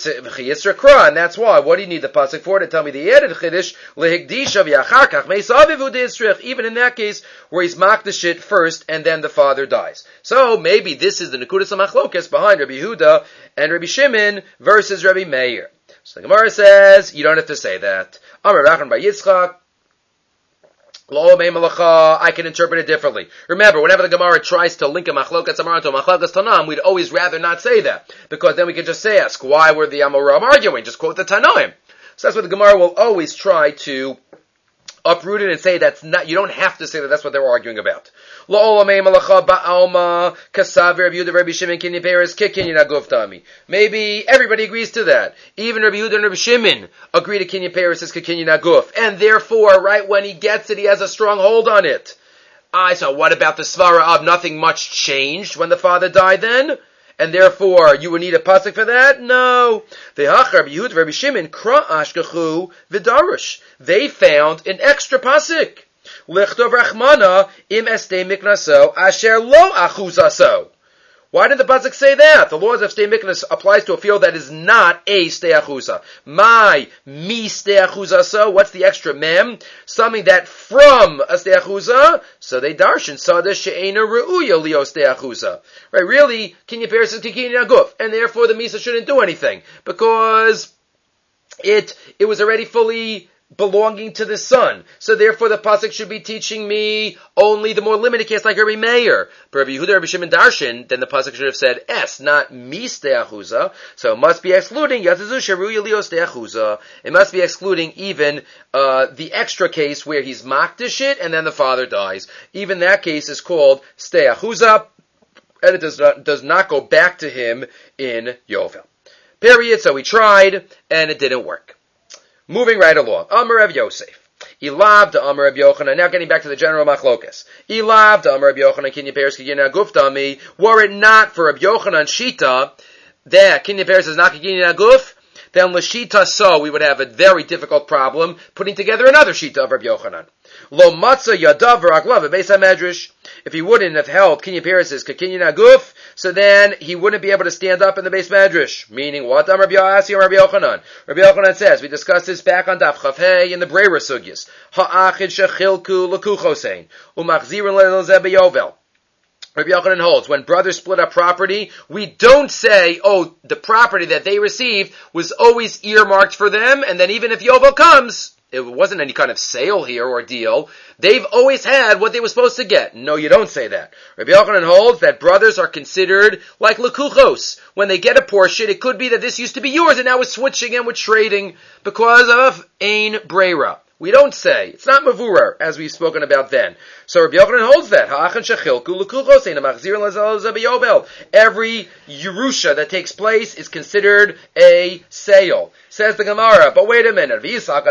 And that's why. What do you need the pasuk for? To tell me the added chiddush lehigdisha v'yacharkach meisaviv u'deisrich. Even in that case where he's makdash it first and then the father dies. So maybe this is the nekudas hamachlokas behind Rabbi Yehuda and Rabbi Shimon versus Rabbi Meir. So the Gemara says you don't have to say that. Amar Rachan bar Yitzchak. I can interpret it differently. Remember, whenever the Gemara tries to link a machlokas Amaran to a machlokas Tanam, we'd always rather not say that, because then we can just ask, why were the Amoram arguing? Just quote the Tanoim. So that's what the Gemara will always try to uproot it and say that's not, you don't have to say that that's what they're arguing about. Maybe everybody agrees to that. Even Rabbi Yehuda and Rabbi Shimon agree to Kinyan Peros as Kinyan Aguf. And therefore, right when he gets it, he has a strong hold on it. So what about the Svara of nothing much changed when the father died then? And therefore, you would need a pasuk for that? No. Rabbi Yehuda, Rabbi Shimon, kra ashkachu v'darush. They found an extra pasuk. Lichtov rachmana im estei miknaso asher lo achuzaso. Why did the pasuk say that? The laws of Stei Miknas applies to a field that is not a Stei Achuza. Mi Stei Achuzaso. What's the extra mem? Something that from a Stei Achuza. So they darshan sada she'ena reuya lio Stei Achuza. Right? Really, Kinyan Peros is Kinyan Aguf, and therefore the Misa shouldn't do anything because it was already fully belonging to the son. So therefore the pasuk should be teaching me only the more limited case like Rabbi Meir. But Rabbi Yehuda, Rabbi Shimon darshan, then the pasuk should have said es, not mi Stei Achuza. So it must be excluding Yazazu Sheruya Lio Stei Achuza. It must be excluding even the extra case where he's makdash it and then the father dies. Even that case is called Stei Achuza, and it does not go back to him in Yovel. Period. So we tried and it didn't work. Moving right along. Amar Rav Yosef. Ilav da Amar Rav Yochanan. Now getting back to the general machlokas. Ilav da Amar Rav Yochanan Kinyan Peros Kinyan Aguf Dami. Were it not for Rav Yochanan Shita that Kinyan Peros is not Kinyan Aguf, then l'shita so we would have a very difficult problem putting together another Shita of Rav Yochanan. Lo matzah yadav v'raglav beis hamedrash. If he wouldn't have held Kinyan Peros is Kinyan Aguf, so then he wouldn't be able to stand up in the beis medrash. Meaning what? Rabbi Yochanan. Rabbi Yochanan says, we discussed this back on Daf Chafhei in the Breira Sugyas. Ha'achid shechilku l'kuchosein u'machzirin le'lzeh beyovel. Rabbi Yochanan holds, when brothers split up property, we don't say, the property that they received was always earmarked for them, and then even if Yovel comes, It wasn't any kind of sale here or deal. They've always had what they were supposed to get. No, you don't say that. Rabbi Yochanan holds that brothers are considered like lekuchos. When they get a portion, it could be that this used to be yours and now we're switching and we're trading because of ein breira. We don't say. It's not mavurer, as we've spoken about then. So Rabbi Yochanan holds that. Every Yerusha that takes place is considered a sale. Says the Gemara, but wait a minute. If Rabbi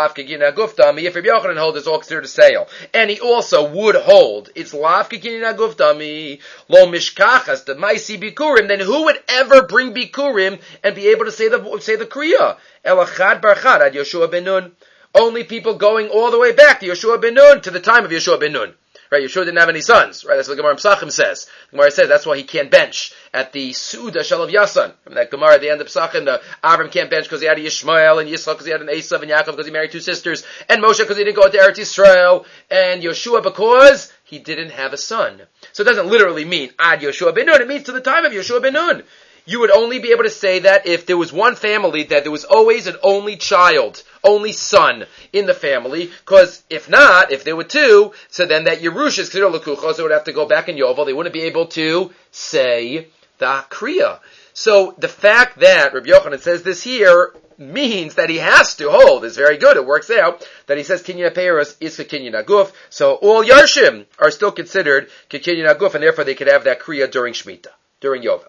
Yochanan holds it's all considered a sale, and he also would hold it's lav k'kinyan guftami lo mishkachas the maisi bikurim, then who would ever bring bikurim and be able to say the kriya? Elachad barchad ad Yoshua ben Nun. Only people going all the way back to Yoshua ben Nun, to the time of Yoshua ben Nun. Right, Yeshua didn't have any sons. Right, that's what the Gemara Pesachim says. The Gemara says that's why he can't bench at the Suda Shalav Yasan. From that Gemara at the end of Pesachim, the Avram can't bench because he had a Yishmael, and Yisrael because he had an Esav, and Yaakov because he married two sisters, and Moshe because he didn't go into Eretz Yisrael, and Yeshua because he didn't have a son. So it doesn't literally mean Ad Yoshua ben Nun. It means to the time of Yoshua ben Nun. You would only be able to say that if there was one family that there was always an only child, only son in the family, because if not, if there were two, so then that Yerusha is considered lekuchos, so it would have to go back in Yovel. They wouldn't be able to say the kriya. So the fact that Rabbi Yochanan says this here means that he has to hold is very good. It works out that he says kinyan peiros is kinyan aguf. So all Yarshim are still considered kinyan aguf, and therefore they could have that kriya during Shemitah, during Yovel.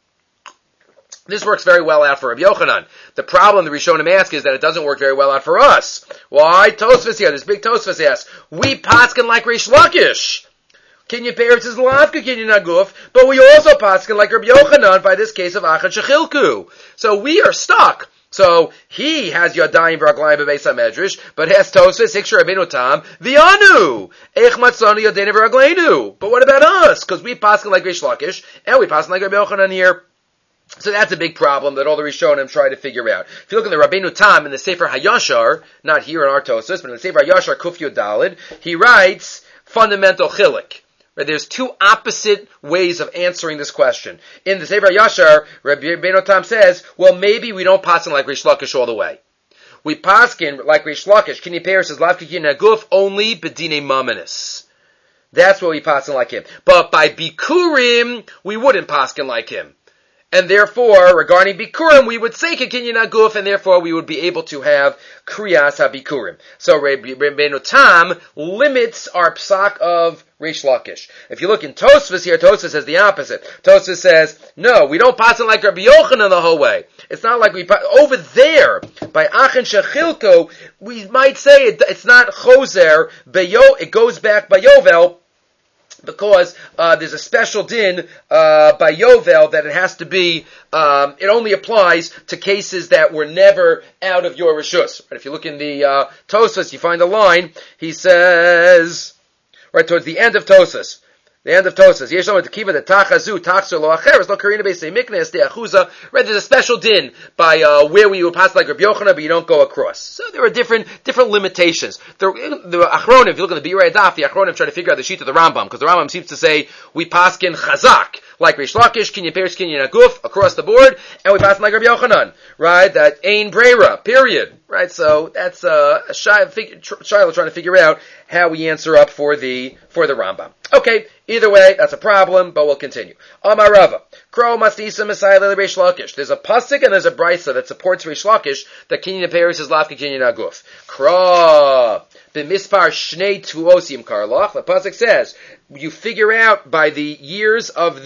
This works very well out for Rabbi Yochanan. The problem the Rishonim ask is that it doesn't work very well out for us. Why? Tosfos here, this big Tosfos asks, we paskin like Reish Lakish. Kinyan peiros is lavka kinyan aguf, but we also paskin like Rabbi Yochanan by this case of Achan Shechilku. So we are stuck. So he has Yadayim v'Raglayim b'Beis HaMedrash, but has Tosfos Hiksher Rabbeinu Tam v'Anu Eich Matzanu Yadayim v'Raglayinu. But what about us? Because we paskin like Reish Lakish and we paskin like Rabbi Yochanan here. So that's a big problem that all the Rishonim try to figure out. If you look at the Rabbeinu Tam in the Sefer Hayashar, not here in our Tosfos, but in the Sefer Hayashar Kuf Yud Daled, he writes fundamental chilik. Right, there's two opposite ways of answering this question. In the Sefer Hayashar, Rabbeinu Tam says, well, maybe we don't paskin like Reish Lakish all the way. We paskin like Reish Lakish. Kinyan peiros says lav kinyan aguf only bedine mamanis. That's what we paskin like him. But by bikurim, we wouldn't paskin like him. And therefore, regarding Bikurim, we would say Kinyan Aguf, and therefore we would be able to have Kriyas HaBikurim. So Rabbeinu Tam limits our psak of Reish Lakish. If you look in Tosfos here, Tosfos says the opposite. Tosfos says, no, we don't pass it like Rabbi Yochanan the whole way. It's not like we over there, by Achan Shechilko, we might say it's not Choser, it goes back by Yovel, because there's a special din by Yovel that it has to be, it only applies to cases that were never out of your reshus. Right? If you look in the Tosfos, you find a line, he says, right towards the end of Tosfos, Yesh Lama Tekiva the Tachazu Tachzer Lo Acheres Lo Karina Beisei Miknes De Achuza. Right, there's a special din by where we would pass like Rabbi Yochanan, but you don't go across. So there are different limitations. The Achronim, if you look at the Birei Daf, the Achronim try to figure out the sheet of the Rambam, because the Rambam seems to say we paskin chazak like Reish Lakish, Kinyan peiros, Kinyan Aguf across the board, and we pass like Rabbi Yochanan. Right, that ein breira. Period. Right, so that's Shiloh trying to figure out how we answer up for the Rambam. Okay, either way, that's a problem, but we'll continue. Amar Rava, Kro Masnisa Messiah Reish Lakish. There's a pasuk and there's a brisa that supports Reish Lakish that Kinyan peiros is lavka Kinyan Aguf. Kro b'mispar shnei tvuosim karlach. The pasuk says you figure out by the years of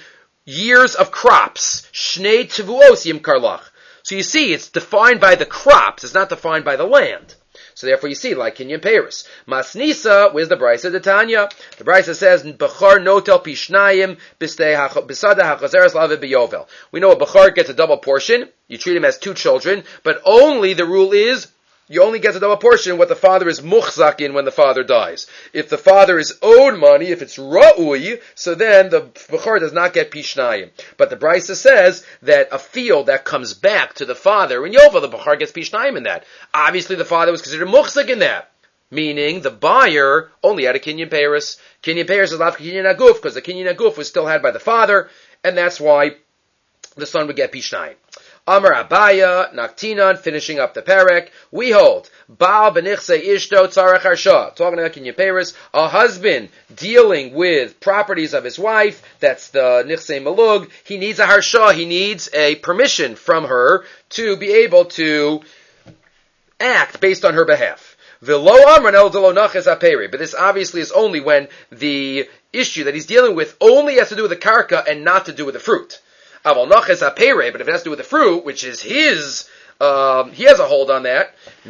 crops. Shnei tvuosim karlach. So you see, it's defined by the crops. It's not defined by the land. So therefore you see, like Kinyan peiros. Masnisa, where's the Brisa? The Tanya. The Brisa says, Bechar notel pishnayim bisada hachazeres lavid beyovel. We know a Bechar gets a double portion. You treat him as two children, but only the rule is, you only get a double portion what the father is muchzak in when the father dies. If the father is owed money, if it's ra'ui, so then the Bechor does not get pishnayim. But the Brisa says that a field that comes back to the father in Yovel, the Bechor gets pishnayim in that. Obviously the father was considered muchzak in that. Meaning the buyer only had a Kinyan peiros. Kinyan peiros is not Kinyan Aguf, because the Kinyan Aguf was still had by the father, and that's why the son would get pishnayim. Amar Abaya, Naktinan, finishing up the perek, we hold, Baal benichse ishto tzarech harsha, talking about Kinyan Peres, a husband dealing with properties of his wife, that's the nichse malug, he needs a harsha, he needs a permission from her to be able to act based on her behalf. But this obviously is only when the issue that he's dealing with only has to do with the karka and not to do with the fruit. But if it has to do with the fruit, which is his, he has a hold on that.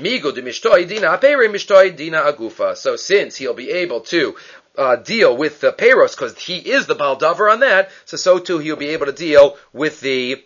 So since he'll be able to deal with the peiros, because he is the baldavar on that, so too he'll be able to deal with the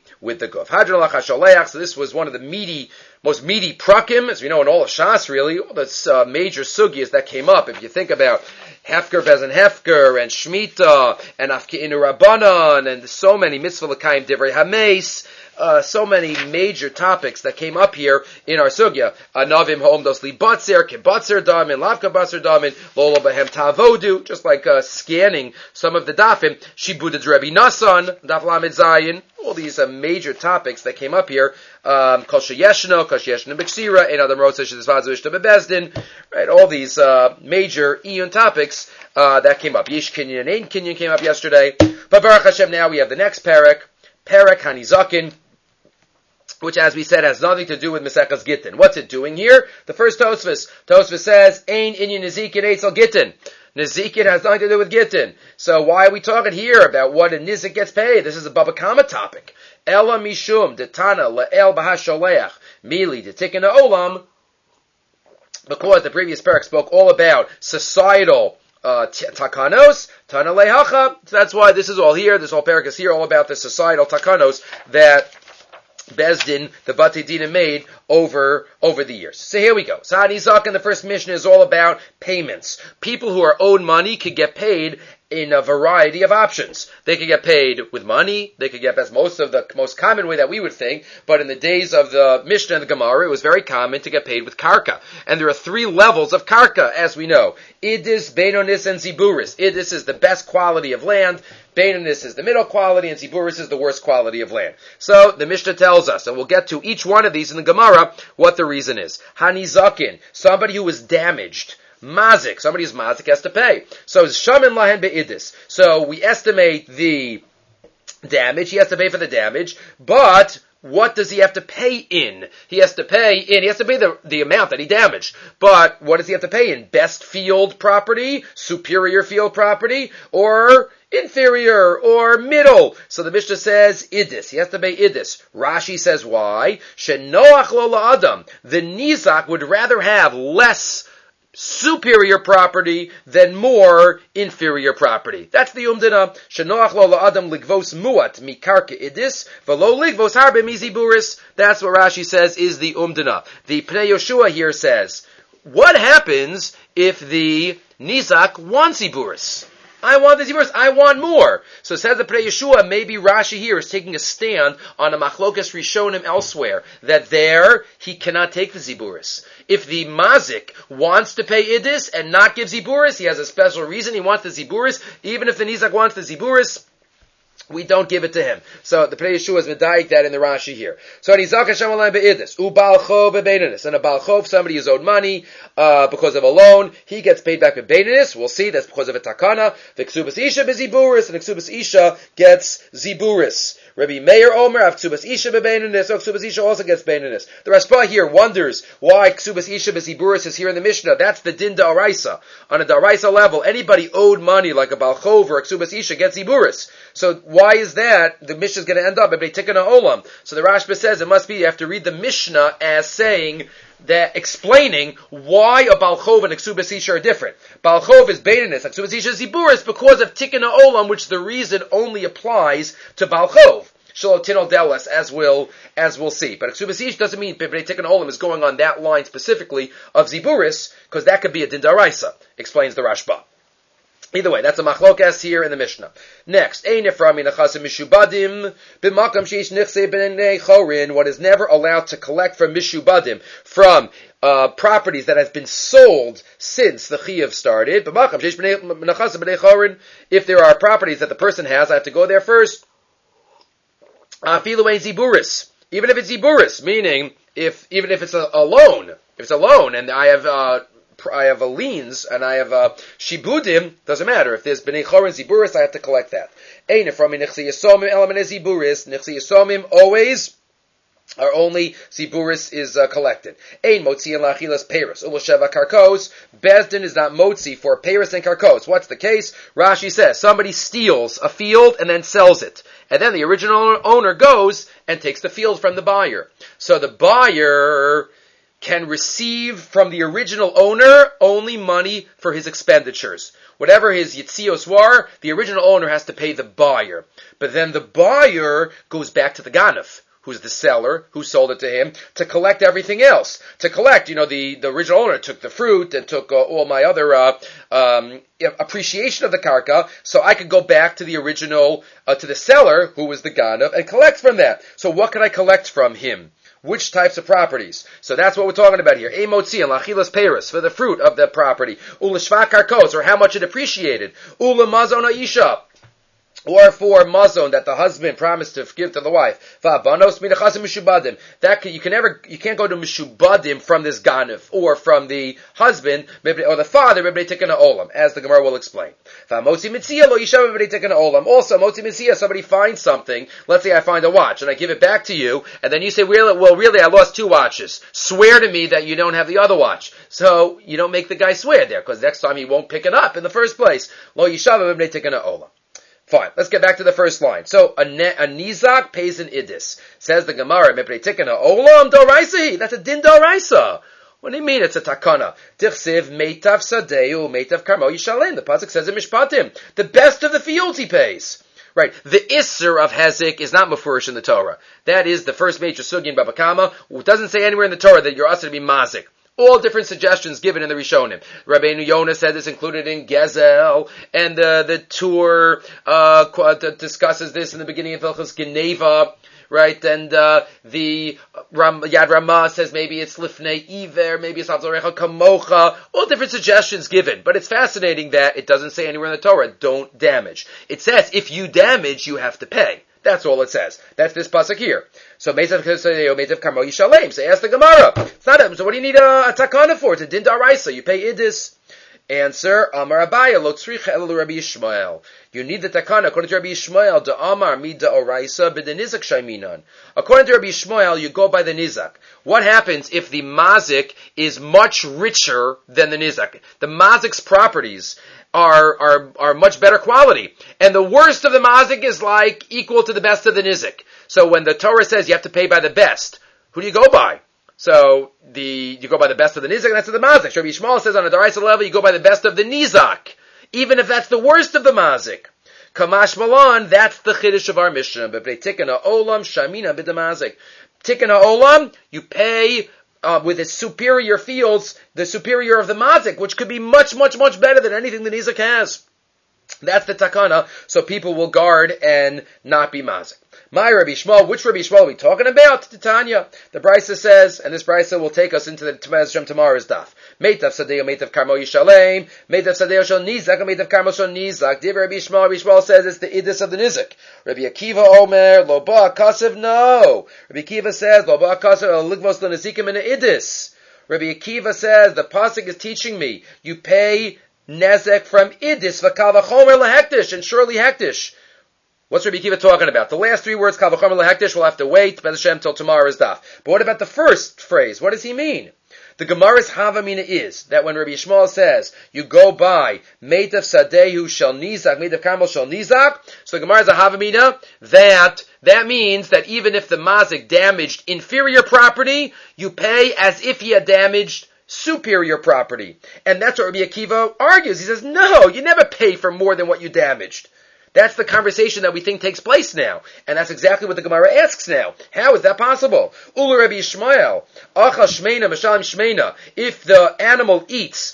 guf. So this was one of the most meaty prakim, as we know in all of Shas, really, all the major sugyas that came up. If you think about Hefker, Bezin Hefker, and Shemitah, and Afkeinu Rabbanan, and so many mitzvah l'kayim divrei hameis, so many major topics that came up here in our sugya. Anavim ha'omdos li batzer, kibatzer damin, lavka batzer damin, lolo behem tavodu, just like scanning some of the dafim, shibudad Rebbe Nassan, daf lamed zayin, all these major topics that came up here, kol sheyeshno b'ksira, and other rotzah shezvadzu ishta bebezdin, right, all these major iyun topics that came up. Yesh Kinyan and Ein Kinyan came up yesterday, but Baruch Hashem, now we have the next perek Hanizakin, which, as we said, has nothing to do with Maseches Gittin. What's it doing here? The first Tosfos says, Ein Inyan Nizikin Eitzel Gittin. Nizikin has nothing to do with Gittin. So why are we talking here about what a Nizik gets paid? This is a Baba Kama topic. Ela Mishum, Detana, Le'el Bahasholeach, Mili, Detikin Olam, because the previous parak spoke all about societal takanos, Tana Lehacha. That's why this is all here. This whole parak is here, all about the societal takanos that Bezdin, the Bati Dina, made over the years. So here we go. Hanizak in the first mission is all about payments. People who are owed money could get paid in a variety of options. They could get paid with money. They could get, that's the most common way that we would think, but in the days of the Mishnah and the Gemara, it was very common to get paid with karka. And there are 3 levels of karka, as we know. Idis, Beinonis, and Ziburis. Idis is the best quality of land. Beinonis is the middle quality, and Ziburis is the worst quality of land. So the Mishnah tells us, and we'll get to each one of these in the Gemara, what the reason is. Hanizakin, somebody who was damaged. Mazik, somebody who's mazik has to pay. So shamin lahen be'idis. So we estimate the damage. He has to pay for the damage, but what does he have to pay in? He has to pay the amount that he damaged. But what does he have to pay in? Best field property, superior field property, or inferior, or middle? So the Mishnah says idis. He has to pay idis. Rashi says why? Shenoach lo la'adam. The nizak would rather have less superior property than more inferior property. That's the umdana. Shenoach lo la'adam ligvos muat mikarka idis v'lo ligvos harbe miziburis. That's what Rashi says is the umdana. The Pnei Yoshua here says, what happens if the nizak wants ziburis? I want the ziburis. I want more. So says the Pnei Yeshua, maybe Rashi here is taking a stand on a machlokas rishonim elsewhere, that there he cannot take the ziburis. If the mazik wants to pay idis and not give ziburis, he has a special reason he wants the ziburis. Even if the nizak wants the ziburis, we don't give it to him. So the Pnei Yeshua is medayik that in the Rashi here. So Nizak Hashem alayim be'idis, u'bal chov be'beinanis, and a bal chov, somebody is owed money because of a loan, he gets paid back with beinanis. We'll see that's because of a takana. The ksubas isha beziburis, and the ksubas isha gets ziburis. Rabbi Meir Omer of ksubas isha be'beinanis, so ksubas isha also gets beinanis. The Rashba here wonders why ksubas isha beziburis is here in the Mishnah. That's the din da'araisa. On a da'araisa level, anybody owed money like a bal chov or a ksubas isha gets ziburis. So why is that? The Mishnah is going to end up at Beitikana Olam. So the Rashba says it must be, you have to read the Mishnah as saying that, explaining why a Baal Chov and a Ksubas Isha are different. Baal Chov is Beinanis, a Ksubas Isha is Ziburis, because of Tikana Olam, which the reason only applies to Baal Chov. Shalotino Delas, as we'll see. But a Ksubas Isha doesn't mean Tikana Olam is going on that line specifically of Ziburis, because that could be a Dindaraisa, explains the Rashba. Either way, that's a machlokas here in the Mishnah. Next, what is never allowed to collect from mishubadim, from properties that have been sold since the chiyuv started. If there are properties that the person has, I have to go there first. Even if it's Ziburis, meaning even if it's a loan, if it's a loan and I have a liens and I have shibudim, doesn't matter. If there's b'nei chor and ziburis, I have to collect that. Ein from nechsi yisomim element ziburis, nechsi yisomim always are only ziburis is collected. Ein motzi and lachilas peiros. Ulasheva karkos. Bezdin is not motzi for peiros and karkos. What's the case? Rashi says somebody steals a field and then sells it. And then the original owner goes and takes the field from the buyer. So the buyer can receive from the original owner only money for his expenditures. Whatever his yitzios were, the original owner has to pay the buyer. But then the buyer goes back to the ganav, who's the seller, who sold it to him, to collect everything else. To collect, the original owner took the fruit and took all my other appreciation of the karka, so I could go back to the original, to the seller, who was the ganav, and collect from that. So what can I collect from him? Which types of properties? So that's what we're talking about here. Emotzi and lachilas peiros, for the fruit of the property. Ulashva karkos, or how much it appreciated. Ula mazon isha, or for mazon that the husband promised to give to the wife. Va'banos midachasim mishubadim. You can't go to mishubadim from this ganav or from the husband or the father olam, as the Gemara will explain. Va'motzi mitzia lo isha olam. Also, motzi mitzia, somebody finds something. Let's say I find a watch and I give it back to you, and then you say, really, I lost 2 watches. Swear to me that you don't have the other watch. So you don't make the guy swear there, because next time he won't pick it up in the first place. Lo isha olam. Fine, let's get back to the first line. So, a nizak pays an idis. Says the Gemara, olam doraisa. That's a din doraisa. What do you mean it's a takana? Tichsiv meitav sadeu, meitav karmo yishalem. The pasuk says in Mishpatim, the best of the fields he pays. Right, the Isser of Hezek is not mafurish in the Torah. That is the first major sugi in Baba Kama. It doesn't say anywhere in the Torah that you're asked to be mazik. All different suggestions given in the Rishonim. Rabbeinu Yonah said it's included in Gezel, and the Tur discusses this in the beginning of Hilchos Geneva, right? And the Yad Ramah says maybe it's Lifnei Iver, maybe it's Avzorecha Kamocha. All different suggestions given, but it's fascinating that it doesn't say anywhere in the Torah, don't damage. It says if you damage, you have to pay. That's all it says. That's this pasuk here. So Meitav Karmo Yishalem. So ask the Gemara. It's not so what do you need a takana for? It's a din daraisa. You pay idis. Answer, Amar Abaya lo tzrich el Rabbi Yishmael. You need the takana according to Rabbi Yishmael. Da Amar mida oraisa b'denizak shaiminan. According to Rabbi Yishmael, you go by the nizak. What happens if the mazik is much richer than the nizak? The mazik's properties are much better quality. And the worst of the mazik is like equal to the best of the nizik. So when the Torah says you have to pay by the best, who do you go by? So you go by the best of the nizak, and that's the mazik. Rabbi Yishmael says on a daraisa level, you go by the best of the nizak, even if that's the worst of the mazik. Kamash Malan, that's the chiddush of our Mishnah. But tikana olam shamina b'damazik. Tikana olam, you pay with its superior fields, the superior of the mazik, which could be much, much, much better than anything the nizak has. That's the takana, so people will guard and not be mazik. My Rabbi Yishmael, which Rabbi Yishmael are we talking about? Titania. The Brisa says, and this Brisa will take us into the tomorrow's daf. Meitav sadeo, meitav karmo yishalem, meitav sadeo shel nizak, meitav karmo shel nizak. Div Rabbi Yishmael says it's the idis of the nizak. Rabbi Akiva Omer, lo ba kasev, no. Rabbi Akiva says, lo ba kasev, ligvos l'nezikim in the idis. Rabbi Akiva says, the pasuk is teaching me, you pay nezek from idis, v'kal v'chomer lehektish, and surely hektish. What's Rabbi Akiva talking about? The last 3 words, kal v'chomer lehektish, we'll have to wait, Bez Hashem, till tomorrow's daf. But what about the first phrase? What does he mean? The Gemara's Havamina is that when Rabbi Yishmael says, you go by meitav sadehu shel nizak, meitav karmel shel nizak, so the Gemara's Havamina that means that even if the mazik damaged inferior property, you pay as if he had damaged superior property. And that's what Rabbi Akiva argues. He says, no, you never pay for more than what you damaged. That's the conversation that we think takes place now. And that's exactly what the Gemara asks now. How is that possible? Ulu Rabbi Yishmael, Acha Shmeina, Mashalim Shmeina. If the animal eats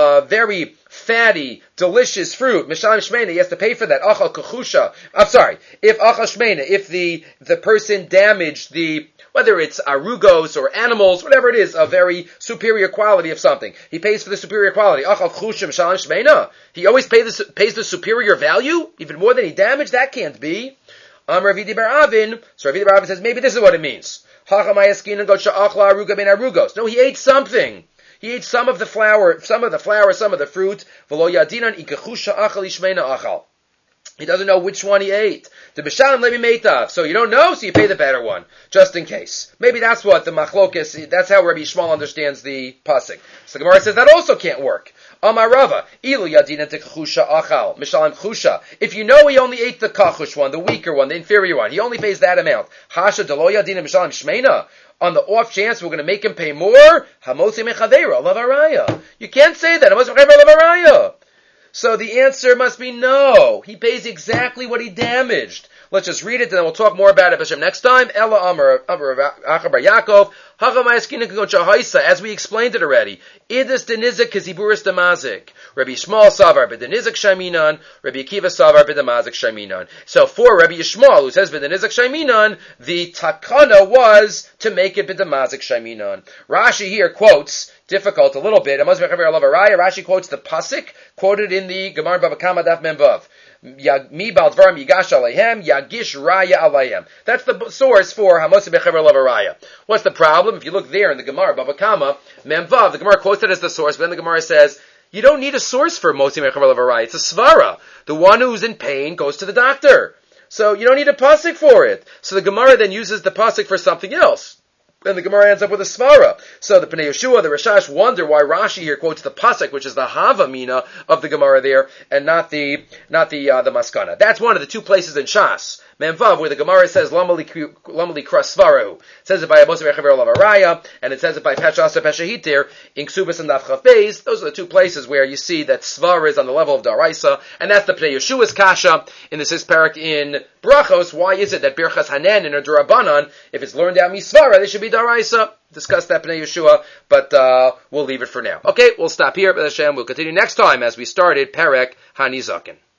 very fatty, delicious fruit, Mashalim Shmeina, he has to pay for that. Acha Kachusha. I'm sorry. If Acha Shmeina, if the person damaged whether it's arugos or animals, whatever it is, a very superior quality of something. He pays for the superior quality. He always pays the superior value, even more than he damaged? That can't be. Rav Bar Avin. So Rav Bar Avin says maybe this is what it means. No, he ate something. He ate some of the flour, some of the fruit. He doesn't know which one he ate. So you don't know, so you pay the better one, just in case. Maybe that's what the machlokes, that's how Rabbi Yishmael understands the pasuk. So the Gemara says that also can't work. Amar Rava, ilu yadina tekachusha achal, mishalim chusha. If you know he only ate the kachush one, the weaker one, the inferior one, he only pays that amount. Hasha delo yadina mishalim shmeina. On the off chance we're going to make him pay more, hamotzi mechaveira lavaraya. You can't say that. Hamotzi mechaveira lavaraya. So the answer must be no. He pays exactly what he damaged. Let's just read it, and then we'll talk more about it Hashem next time. Ella Amar Achabar Yaakov. As we explained it already. Idus denizik kiziburis demazik. Rabbi Yishmael savar b'denizik shaminan. Rabbi Akiva savar b'demazik shaminan. So for Rabbi Yishmael, who says b'denizik shaminan, the takana was to make it b'demazik shaminan. Rashi here quotes, difficult a little bit. Rashi quotes the pasuk quoted in the Gemara Bava Kama Daf Mem Vav. Mi bal dvarim yigash aleihem yagish raya aleihem. That's the source for Hamotzi bechaver lavaraya. What's the problem? If you look there in the Gemara Bava Kama Mem Vav, the Gemara quotes it as the source, but then the Gemara says you don't need a source for Hamotzi bechaver lavaraya. It's a svara. The one who's in pain goes to the doctor, so you don't need a pasuk for it. So the Gemara then uses the pasuk for something else. And the Gemara ends up with a svara. So the Pnei Yeshua, the Rashash wonder why Rashi here quotes the pasuk, which is the Havamina of the Gemara there, and not the Maskana. That's one of the two places in Shas, Memvav, where the Gemara says Lamali Kras Svarahu. It says it by Amos Rechaver Lavaraya, and it says it by Peshasa Peshahitir in Ksubas and Nafchav Beis. Those are the two places where you see that Svara is on the level of Daraisa, and that's the Pnei Yeshua's Kasha in the Sixth Parak in Brachos. Why is it that Birchas Hanan and a Durabanan, if it's learned out Misvara, they should be Daraisa? Discuss that Pnei Yeshua, but we'll leave it for now. Okay, we'll stop here, B'Hashem. We'll continue next time as we started Perek Hanizakin.